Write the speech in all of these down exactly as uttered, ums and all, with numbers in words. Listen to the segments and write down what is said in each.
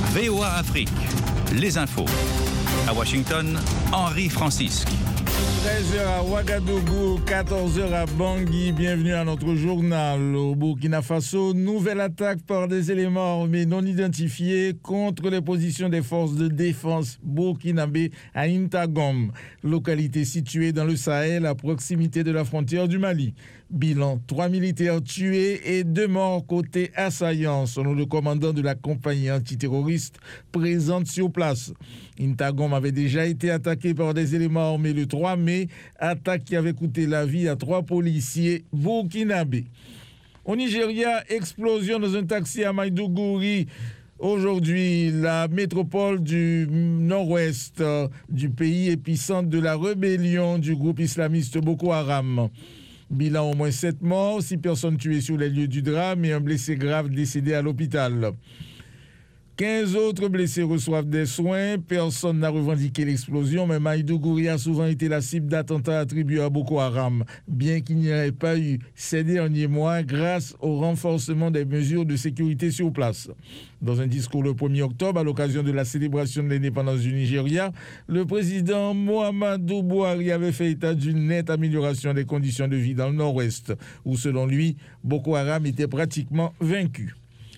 V O A Afrique, les infos. À Washington, Henri Francisque. treize heures à Ouagadougou, quatorze heures à Bangui. Bienvenue à notre journal. Au Burkina Faso, nouvelle attaque par des éléments armés non identifiés contre les positions des forces de défense burkinabé à Intagom, localité située dans le Sahel à proximité de la frontière du Mali. Bilan, trois militaires tués et deux morts côté assaillants, selon le commandant de la compagnie antiterroriste présente sur place. Intagom avait déjà été attaqué par des éléments armés le trois mai, attaque qui avait coûté la vie à trois policiers burkinabés. Au Nigeria, explosion dans un taxi à Maïdougouri. Aujourd'hui, la métropole du nord-ouest du pays, épicentre de la rébellion du groupe islamiste Boko Haram. Bilan, au moins sept morts, six personnes tuées sur les lieux du drame et un blessé grave décédé à l'hôpital. quinze autres blessés reçoivent des soins. Personne n'a revendiqué l'explosion, mais Maïdougouri a souvent été la cible d'attentats attribués à Boko Haram, bien qu'il n'y ait pas eu ces derniers mois grâce au renforcement des mesures de sécurité sur place. Dans un discours le premier octobre, à l'occasion de la célébration de l'indépendance du Nigeria, le président Muhammadu Buhari avait fait état d'une nette amélioration des conditions de vie dans le nord-ouest, où selon lui, Boko Haram était pratiquement vaincu.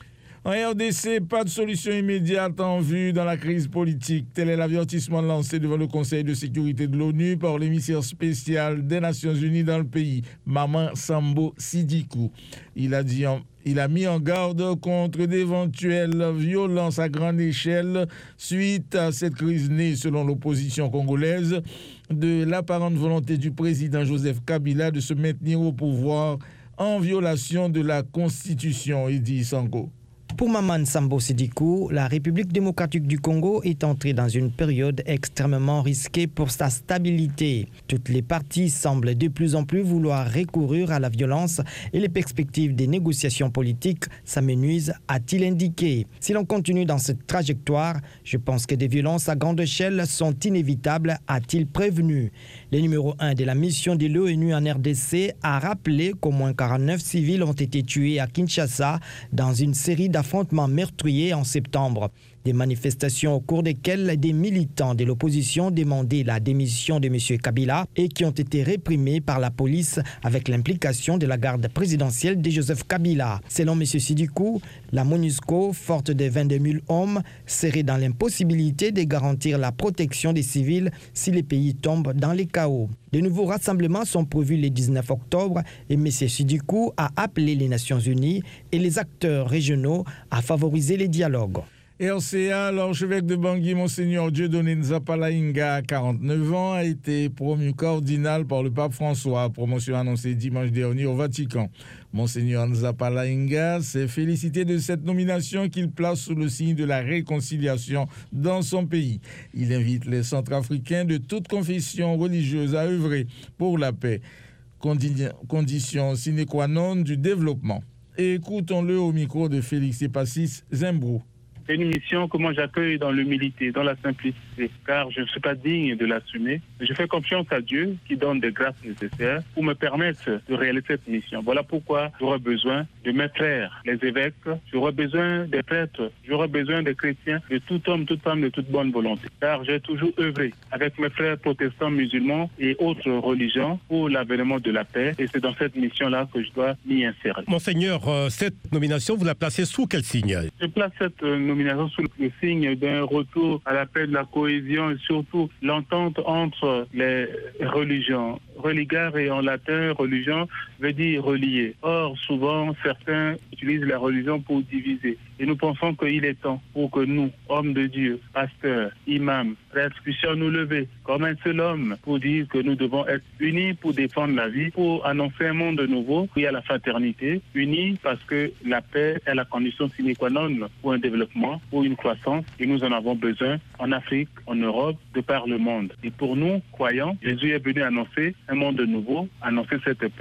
En R D C, pas de solution immédiate en vue dans la crise politique. Tel est l'avertissement lancé devant le Conseil de sécurité de l'ONU par l'émissaire spécial des Nations Unies dans le pays, Maman Sambo Sidikou. Il a dit en Il a mis en garde contre d'éventuelles violences à grande échelle suite à cette crise née, selon l'opposition congolaise, de l'apparente volonté du président Joseph Kabila de se maintenir au pouvoir en violation de la Constitution, il dit Sango. Pour Maman Sambo Sidikou, la République démocratique du Congo est entrée dans une période extrêmement risquée pour sa stabilité. Toutes les parties semblent de plus en plus vouloir recourir à la violence et les perspectives des négociations politiques s'amenuisent, a-t-il indiqué. Si l'on continue dans cette trajectoire, je pense que des violences à grande échelle sont inévitables, a-t-il prévenu. Le numéro un de la mission de l'ONU en R D C a rappelé qu'au moins quarante-neuf civils ont été tués à Kinshasa dans une série d'affrontements meurtriers en septembre. Des manifestations au cours desquelles des militants de l'opposition demandaient la démission de M. Kabila et qui ont été réprimés par la police avec l'implication de la garde présidentielle de Joseph Kabila. Selon M. Sidikou, la MONUSCO, forte de vingt-deux mille hommes, serait dans l'impossibilité de garantir la protection des civils si les pays tombent dans les chaos. De nouveaux rassemblements sont prévus le dix-neuf octobre et M. Sidikou a appelé les Nations Unies et les acteurs régionaux à favoriser les dialogues. R C A, l'archevêque de Bangui, Monseigneur Dieudonné Nzapalainga, quarante-neuf ans, a été promu cardinal par le pape François, promotion annoncée dimanche dernier au Vatican. Monseigneur Nzapalainga s'est félicité de cette nomination qu'il place sous le signe de la réconciliation dans son pays. Il invite les Centrafricains de toute confession religieuse à œuvrer pour la paix, condi- condition sine qua non du développement. Et écoutons-le au micro de Félix Epassis Zembrou. C'est une mission que moi j'accueille dans l'humilité, dans la simplicité, car je ne suis pas digne de l'assumer. Je fais confiance à Dieu qui donne des grâces nécessaires pour me permettre de réaliser cette mission. Voilà pourquoi j'aurai besoin de mes frères, les évêques, j'aurai besoin des prêtres, j'aurai besoin des chrétiens, de tout homme, toute femme, de toute bonne volonté. Car j'ai toujours œuvré avec mes frères protestants, musulmans et autres religions pour l'avènement de la paix. Et c'est dans cette mission-là que je dois m'y insérer. Monseigneur, cette nomination, vous la placez sous quel signe ? Je place cette nomination sous le signe d'un retour à la paix, de la cohésion et surtout l'entente entre les religions. Religare et en latin, religion veut dire relier. Or, souvent, certains utilisent la religion pour diviser. Et nous pensons qu'il est temps pour que nous, hommes de Dieu, pasteurs, imams, prêtres, puissions nous lever comme un seul homme pour dire que nous devons être unis pour défendre la vie, pour annoncer un monde nouveau, puis à la fraternité, unis parce que la paix est la condition sine qua non pour un développement, pour une croissance, et nous en avons besoin en Afrique, en Europe, de par le monde. Et pour nous, croyants, Jésus est venu annoncer un monde nouveau, annoncer cette paix. À propos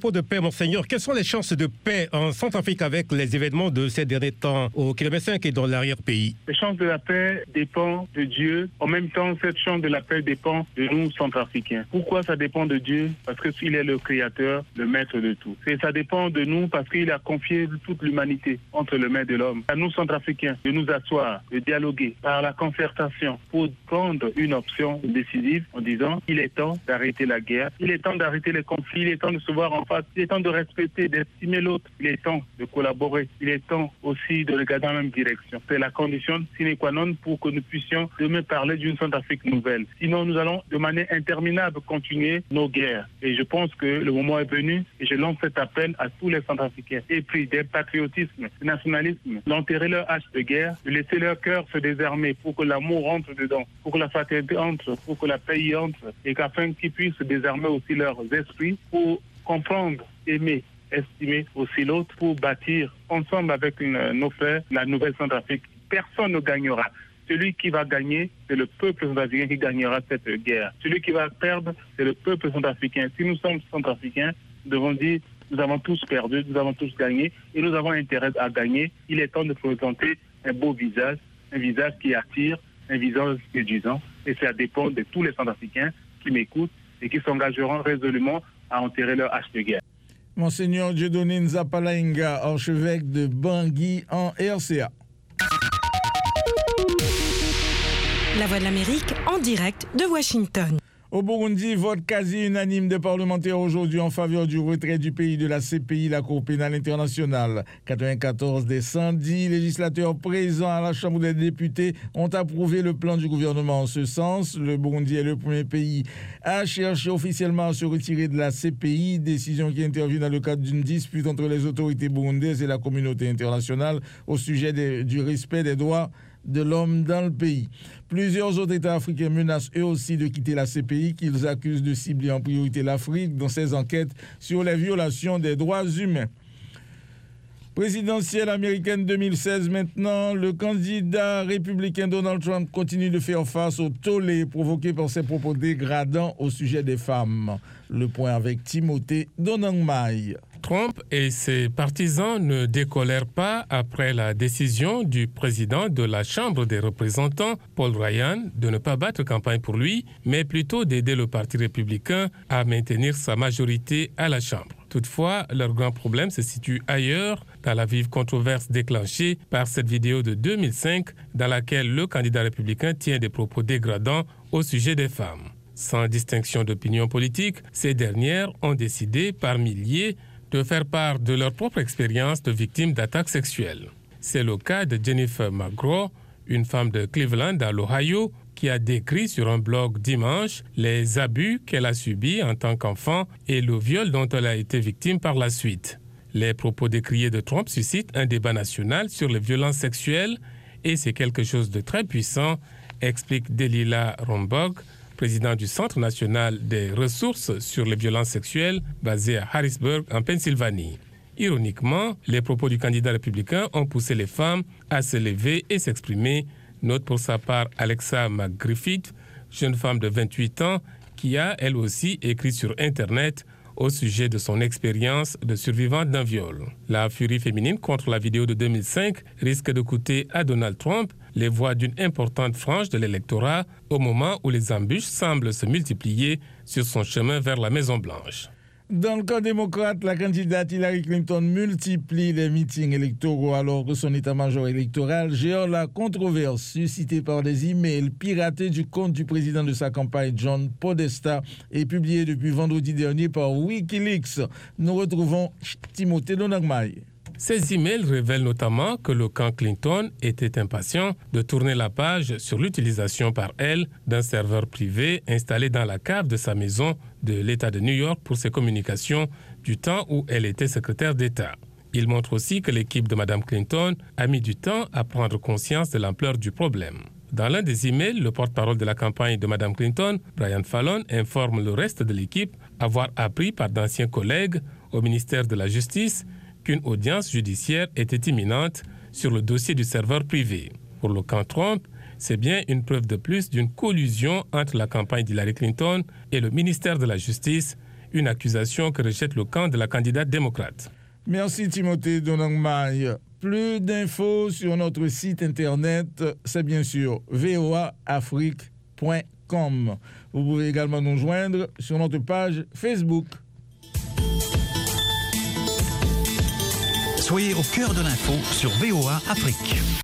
propos de paix, Monseigneur, quelles sont les chances de paix en Centrafrique avec les événements de ces derniers temps au kilomètre cinq et dans l'arrière-pays? Les chances de la paix dépendent de Dieu. En même temps, cette chance de la paix dépend de nous, Centrafricains. Pourquoi ça dépend de Dieu? Parce qu'il est le créateur, le maître de tout. Et ça dépend de nous parce qu'il a confié toute l'humanité entre les mains de l'homme. À nous, Centrafricains, de nous asseoir, de dialoguer par la concertation pour prendre une option décisive en disant qu'il est temps d'arrêter la guerre, il est temps d'arrêter les conflits, il est temps de se voir en face, il est temps de respecter, d'estimer l'autre, il est temps de collaborer, il est temps aussi de regarder dans la même direction. C'est la condition sine qua non pour que nous puissions demain parler d'une Centrafrique nouvelle. Sinon, nous allons de manière interminable continuer nos guerres. Et je pense que le moment est venu et je lance cet appel à tous les Centrafricains. Et puis, des patriotismes, du nationalisme, d'enterrer leur hache de guerre, de laisser leur cœur se désarmer pour que l'amour entre dedans, pour que la fraternité entre, pour que la paix y entre, et qu'afin qu'ils puissent désarmer aussi leurs esprits pour comprendre, aimer, estimer aussi l'autre, pour bâtir ensemble avec une, nos frères la nouvelle Centrafrique. Personne ne gagnera. Celui qui va gagner, c'est le peuple centrafricain qui gagnera cette guerre. Celui qui va perdre, c'est le peuple centrafricain. Si nous sommes centrafricains, nous devons dire nous avons tous perdu, nous avons tous gagné et nous avons intérêt à gagner. Il est temps de présenter un beau visage, un visage qui attire, un visage séduisant. Et ça dépend de tous les Centrafricains qui m'écoutent et qui s'engageront résolument à enterrer leur hache de guerre. Monseigneur Dieudonné Nzapalainga, archevêque de Bangui en R C A. La Voix de l'Amérique en direct de Washington. Au Burundi, vote quasi unanime des parlementaires aujourd'hui en faveur du retrait du pays de la C P I, la Cour pénale internationale. quatre-vingt-quatorze des cent dix législateurs présents à la Chambre des députés ont approuvé le plan du gouvernement en ce sens. Le Burundi est le premier pays à chercher officiellement à se retirer de la C P I, décision qui intervient dans le cadre d'une dispute entre les autorités burundaises et la communauté internationale au sujet des, du respect des droits de l'homme dans le pays. Plusieurs autres États africains menacent eux aussi de quitter la C P I, qu'ils accusent de cibler en priorité l'Afrique dans ses enquêtes sur les violations des droits humains. Présidentielle américaine deux mille seize maintenant, le candidat républicain Donald Trump continue de faire face au tollé provoqué par ses propos dégradants au sujet des femmes. Le point avec Timothée Donangmaï. Trump et ses partisans ne décolèrent pas après la décision du président de la Chambre des représentants, Paul Ryan, de ne pas battre campagne pour lui, mais plutôt d'aider le Parti républicain à maintenir sa majorité à la Chambre. Toutefois, leur grand problème se situe ailleurs, dans la vive controverse déclenchée par cette vidéo de deux mille cinq dans laquelle le candidat républicain tient des propos dégradants au sujet des femmes. Sans distinction d'opinion politique, ces dernières ont décidé par milliers de faire part de leur propre expérience de victime d'attaques sexuelles. C'est le cas de Jennifer McGraw, une femme de Cleveland dans l'Ohio, qui a décrit sur un blog dimanche les abus qu'elle a subis en tant qu'enfant et le viol dont elle a été victime par la suite. Les propos décriés de Trump suscitent un débat national sur les violences sexuelles et c'est quelque chose de très puissant, explique Delilah Rombog, président du Centre national des ressources sur les violences sexuelles basé à Harrisburg, en Pennsylvanie. Ironiquement, les propos du candidat républicain ont poussé les femmes à se lever et s'exprimer, note pour sa part Alexa McGriffith, jeune femme de vingt-huit ans, qui a elle aussi écrit sur Internet au sujet de son expérience de survivante d'un viol. La furie féminine contre la vidéo de deux mille cinq risque de coûter à Donald Trump les voix d'une importante frange de l'électorat au moment où les embûches semblent se multiplier sur son chemin vers la Maison-Blanche. Dans le camp démocrate, la candidate Hillary Clinton multiplie les meetings électoraux alors que son état-major électoral gère la controverse suscitée par des emails piratés du compte du président de sa campagne, John Podesta, et publié depuis vendredi dernier par Wikileaks. Nous retrouvons Timothée Donangmaï. Ces emails révèlent notamment que le camp Clinton était impatient de tourner la page sur l'utilisation par elle d'un serveur privé installé dans la cave de sa maison de l'État de New York pour ses communications du temps où elle était secrétaire d'État. Il montre aussi que l'équipe de Mme Clinton a mis du temps à prendre conscience de l'ampleur du problème. Dans l'un des emails, le porte-parole de la campagne de Mme Clinton, Brian Fallon, informe le reste de l'équipe avoir appris par d'anciens collègues au ministère de la Justice qu'une audience judiciaire était imminente sur le dossier du serveur privé. Pour le camp Trump, c'est bien une preuve de plus d'une collusion entre la campagne d'Hillary Clinton et le ministère de la Justice une accusation que rejette le camp de la candidate démocrate. Merci Timothée Donangmaille. Plus d'infos sur notre site internet, c'est bien sûr v o a afrique point com. Vous pouvez également nous joindre sur notre page Facebook. Soyez au cœur de l'info sur V O A Afrique.